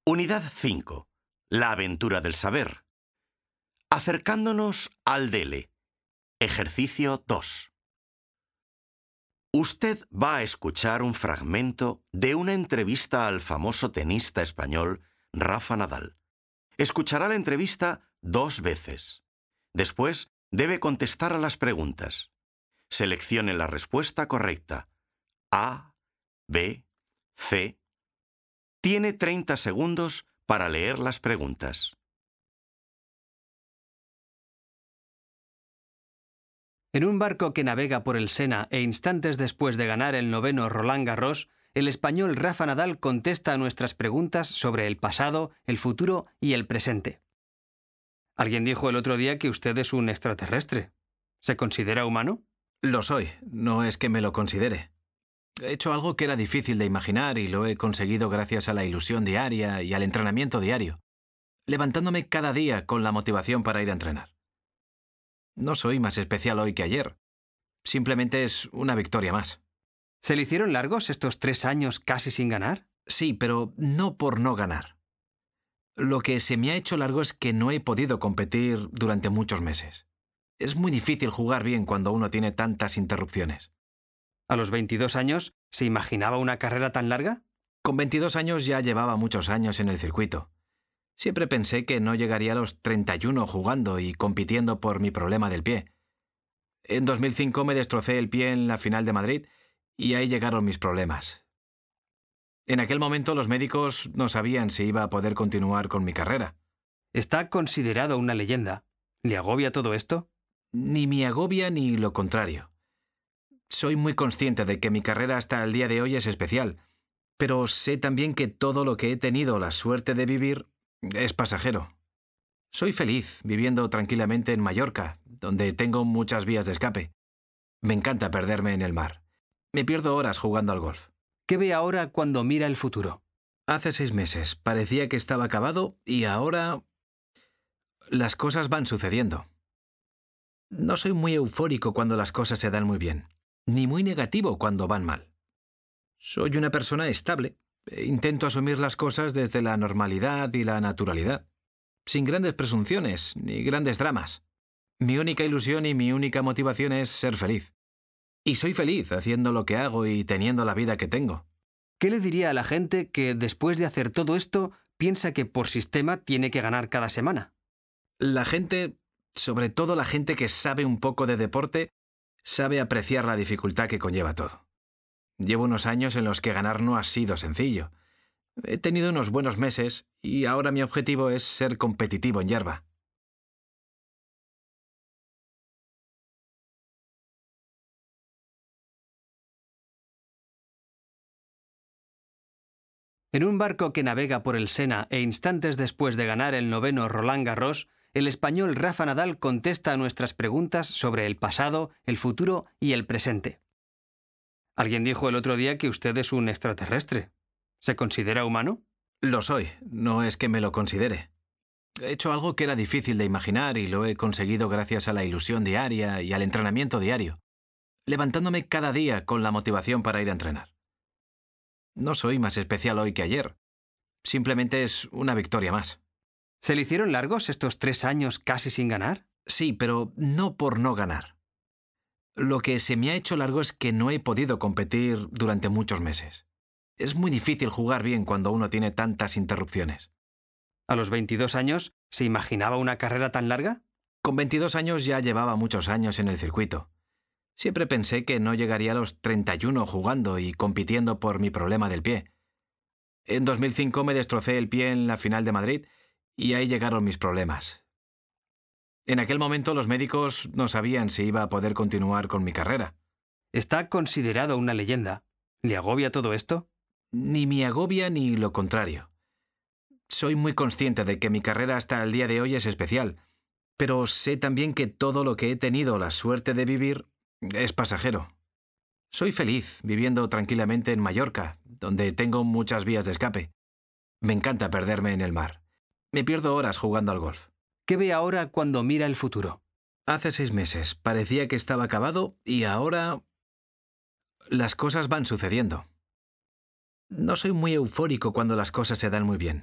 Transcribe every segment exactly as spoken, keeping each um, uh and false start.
Unidad cinco. La aventura del saber. Acercándonos al Dele. Ejercicio dos. Usted va a escuchar un fragmento de una entrevista al famoso tenista español Rafa Nadal. Escuchará la entrevista dos veces. Después debe contestar a las preguntas. Seleccione la respuesta correcta. A, B, C. Tiene treinta segundos para leer las preguntas. En un barco que navega por el Sena e instantes después de ganar el noveno Roland Garros, el español Rafa Nadal contesta a nuestras preguntas sobre el pasado, el futuro y el presente. Alguien dijo el otro día que usted es un extraterrestre. ¿Se considera humano? Lo soy, no es que me lo considere. He hecho algo que era difícil de imaginar y lo he conseguido gracias a la ilusión diaria y al entrenamiento diario, levantándome cada día con la motivación para ir a entrenar. No soy más especial hoy que ayer. Simplemente es una victoria más. ¿Se le hicieron largos estos tres años casi sin ganar? Sí, pero no por no ganar. Lo que se me ha hecho largo es que no he podido competir durante muchos meses. Es muy difícil jugar bien cuando uno tiene tantas interrupciones. ¿A los veintidós años se imaginaba una carrera tan larga? Con veintidós años ya llevaba muchos años en el circuito. Siempre pensé que no llegaría a los treinta y uno jugando y compitiendo por mi problema del pie. En dos mil cinco me destrocé el pie en la final de Madrid y ahí llegaron mis problemas. En aquel momento los médicos no sabían si iba a poder continuar con mi carrera. Está considerado una leyenda. ¿Le agobia todo esto? Ni me agobia ni lo contrario. Soy muy consciente de que mi carrera hasta el día de hoy es especial, pero sé también que todo lo que he tenido la suerte de vivir es pasajero. Soy feliz viviendo tranquilamente en Mallorca, donde tengo muchas vías de escape. Me encanta perderme en el mar. Me pierdo horas jugando al golf. ¿Qué ve ahora cuando mira el futuro? Hace seis meses parecía que estaba acabado y ahora las cosas van sucediendo. No soy muy eufórico cuando las cosas se dan muy bien, ni muy negativo cuando van mal. Soy una persona estable. Intento asumir las cosas desde la normalidad y la naturalidad, sin grandes presunciones ni grandes dramas. Mi única ilusión y mi única motivación es ser feliz. Y soy feliz haciendo lo que hago y teniendo la vida que tengo. ¿Qué le diría a la gente que después de hacer todo esto piensa que por sistema tiene que ganar cada semana? La gente, sobre todo la gente que sabe un poco de deporte, sabe apreciar la dificultad que conlleva todo. Llevo unos años en los que ganar no ha sido sencillo. He tenido unos buenos meses y ahora mi objetivo es ser competitivo en hierba. En un barco que navega por el Sena e instantes después de ganar el noveno Roland Garros, el español Rafa Nadal contesta a nuestras preguntas sobre el pasado, el futuro y el presente. Alguien dijo el otro día que usted es un extraterrestre. ¿Se considera humano? Lo soy, no es que me lo considere. He hecho algo que era difícil de imaginar y lo he conseguido gracias a la ilusión diaria y al entrenamiento diario, levantándome cada día con la motivación para ir a entrenar. No soy más especial hoy que ayer. Simplemente es una victoria más. ¿Se le hicieron largos estos tres años casi sin ganar? Sí, pero no por no ganar. Lo que se me ha hecho largo es que no he podido competir durante muchos meses. Es muy difícil jugar bien cuando uno tiene tantas interrupciones. ¿A los veintidós años se imaginaba una carrera tan larga? Con veintidós años ya llevaba muchos años en el circuito. Siempre pensé que no llegaría a los treinta y uno jugando y compitiendo por mi problema del pie. En dos mil cinco me destrocé el pie en la final de Madrid y ahí llegaron mis problemas. En aquel momento los médicos no sabían si iba a poder continuar con mi carrera. Está considerado una leyenda. ¿Le agobia todo esto? Ni me agobia ni lo contrario. Soy muy consciente de que mi carrera hasta el día de hoy es especial, pero sé también que todo lo que he tenido la suerte de vivir es pasajero. Soy feliz viviendo tranquilamente en Mallorca, donde tengo muchas vías de escape. Me encanta perderme en el mar. Me pierdo horas jugando al golf. ¿Qué ve ahora cuando mira el futuro? Hace seis meses parecía que estaba acabado y ahora las cosas van sucediendo. No soy muy eufórico cuando las cosas se dan muy bien,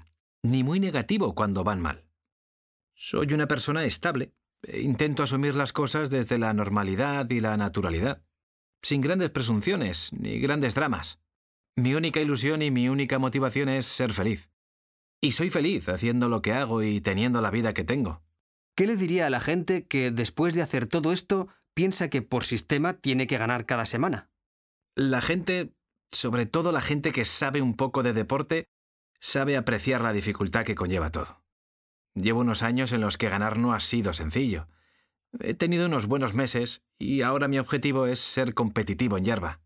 ni muy negativo cuando van mal. Soy una persona estable. e Intento asumir las cosas desde la normalidad y la naturalidad, sin grandes presunciones ni grandes dramas. Mi única ilusión y mi única motivación es ser feliz. Y soy feliz haciendo lo que hago y teniendo la vida que tengo. ¿Qué le diría a la gente que después de hacer todo esto piensa que por sistema tiene que ganar cada semana? La gente, sobre todo la gente que sabe un poco de deporte, sabe apreciar la dificultad que conlleva todo. Llevo unos años en los que ganar no ha sido sencillo. He tenido unos buenos meses y ahora mi objetivo es ser competitivo en hierba.